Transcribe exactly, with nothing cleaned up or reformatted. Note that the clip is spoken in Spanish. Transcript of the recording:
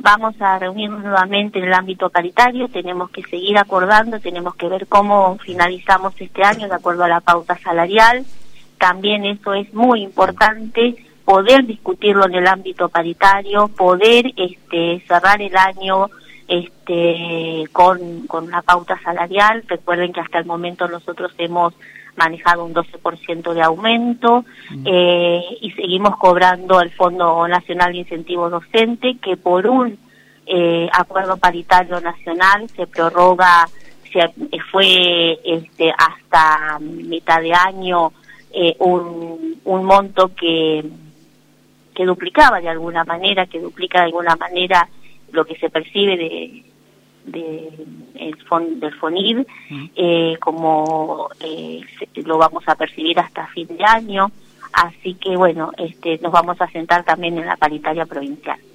vamos a reunirnos nuevamente en el ámbito paritario, tenemos que seguir acordando, tenemos que ver cómo finalizamos este año de acuerdo a la pauta salarial. También eso es muy importante, poder discutirlo en el ámbito paritario, poder este, cerrar el año este, con, con una pauta salarial. Recuerden que hasta el momento nosotros hemos manejado un doce por ciento de aumento mm. eh, y seguimos cobrando el Fondo Nacional de Incentivo Docente, que por un eh, acuerdo paritario nacional se prorroga, se, fue este, hasta mitad de año eh, un, un monto que, que duplicaba de alguna manera, que duplica de alguna manera lo que se percibe de de el fon, del FONID, uh-huh. eh, como eh, lo vamos a percibir hasta fin de año, así que bueno, este nos vamos a sentar también en la paritaria provincial.